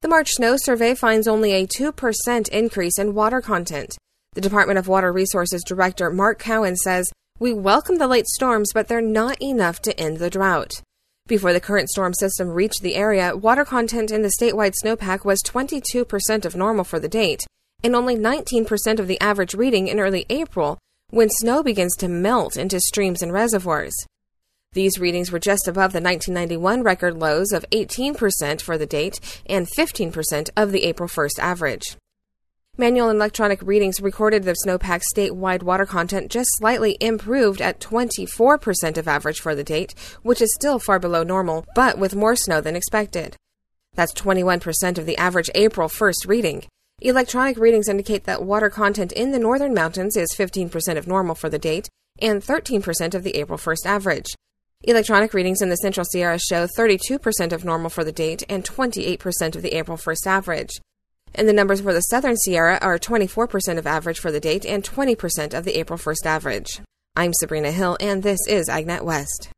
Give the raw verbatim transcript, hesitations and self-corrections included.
The March snow survey finds only a two percent increase in water content. The Department of Water Resources Director Mark Cowan says, "We welcome the late storms, but they're not enough to end the drought." Before the current storm system reached the area, water content in the statewide snowpack was twenty-two percent of normal for the date, and only nineteen percent of the average reading in early April, when snow begins to melt into streams and reservoirs. These readings were just above the nineteen ninety-one record lows of eighteen percent for the date and fifteen percent of the April first average. Manual and electronic readings recorded the snowpack's statewide water content just slightly improved at twenty-four percent of average for the date, which is still far below normal, but with more snow than expected. That's twenty-one percent of the average April first reading. Electronic readings indicate that water content in the northern mountains is fifteen percent of normal for the date and thirteen percent of the April first average. Electronic readings in the Central Sierra show thirty-two percent of normal for the date and twenty-eight percent of the April first average. And the numbers for the Southern Sierra are twenty-four percent of average for the date and twenty percent of the April first average. I'm Sabrina Hill, and this is AgNet West.